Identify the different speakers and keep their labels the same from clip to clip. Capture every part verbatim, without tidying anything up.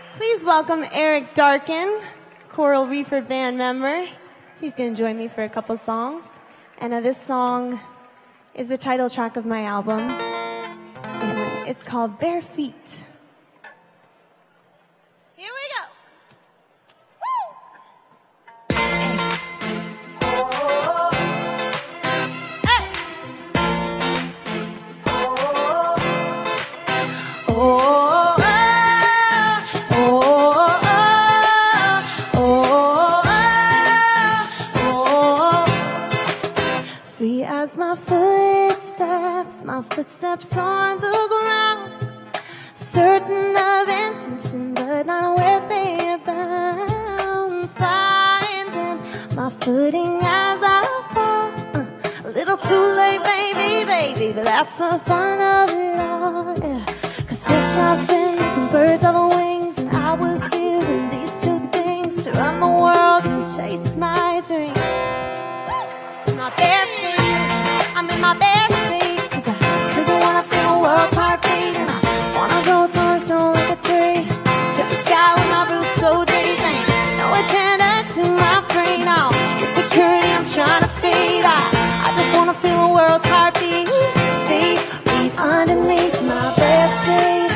Speaker 1: Please welcome Eric Darkin, Coral Reefer band member. He's going to join me for a couple songs. And uh, this song is the title track of my album. It's called Bare Feet. Here we go. Woo! Hey. Oh, oh, oh, oh. Free as my footsteps, my footsteps on the ground. Certain of intention, but not where they are bound. Finding my footing as I fall. Uh, a little too late, baby, baby, but that's the fun of it all. Yeah. Cause fish have fins and birds have wings, and I was given these two things to run the world and chase my dream. My bare feet, I'm in my bare feet, cause I, cause I wanna feel the world's heartbeat, and I wanna grow tall and strong like a tree, touch the sky with my roots so deep, ain't no agenda to my free, no insecurity I'm trying to feed. I, I just wanna feel the world's heartbeat, beat, beat underneath my bare feet,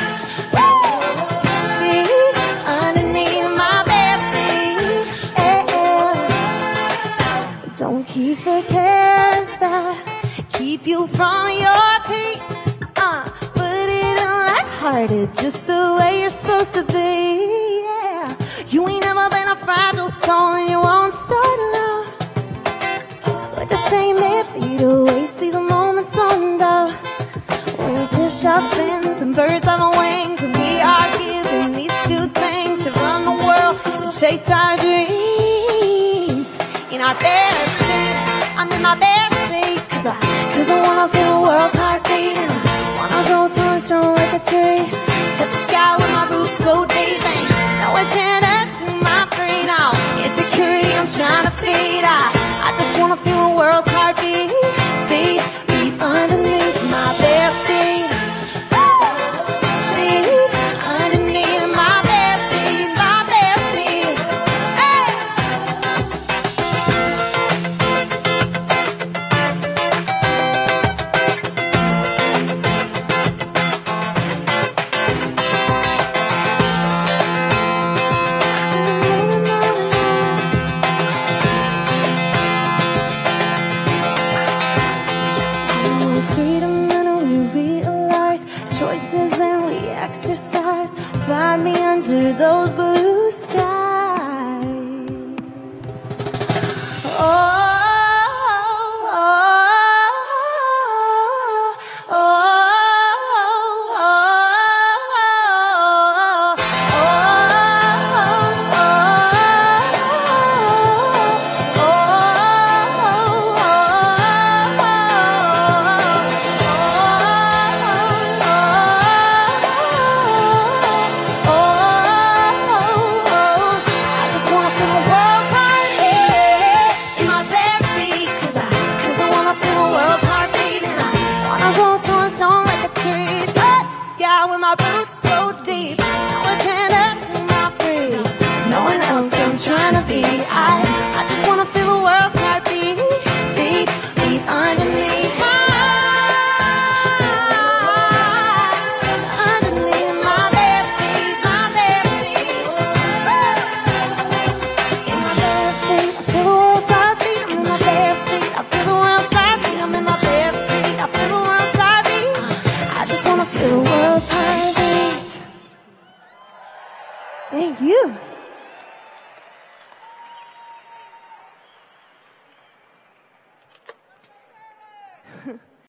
Speaker 1: beat underneath my bare feet, yeah. Don't keep the cares that keep you from your peace. Uh, put it in lighthearted, just the way you're supposed to be. Yeah, you ain't never been a fragile soul, and you won't start now. What a shame it be to waste these moments on doubt. When fish have fins and birds have wings, and we are given these two things to run the world and chase our dreams. In our bare feet, I'm in my bare feet, cause I, cause I wanna feel the world's heartbeat, and I wanna grow tall and strong like a tree, touch the sky with my roots so deep, ain't no agenda to my free, no insecurity I'm trying to feed. I, I just wanna feel the world's heartbeat, beat, beat underneath my bare feet, beat underneath my bare feet, my bare feet, hey! Choices and we exercise. Find me under those blue skies. Oh, oh, oh, oh, with my roots so deep, no agenda to my free, no one else I'm trying to be. I, I just wanna feel the world's heartbeat, beat, beat underneath my, underneath my bare feet, my bare feet. In my bare feet, I feel the world's heartbeat. I'm in my bare feet, I feel the world's heartbeat. I'm in my bare feet, I feel the world's heartbeat. I just wanna feel the world's heartbeat. Thank you.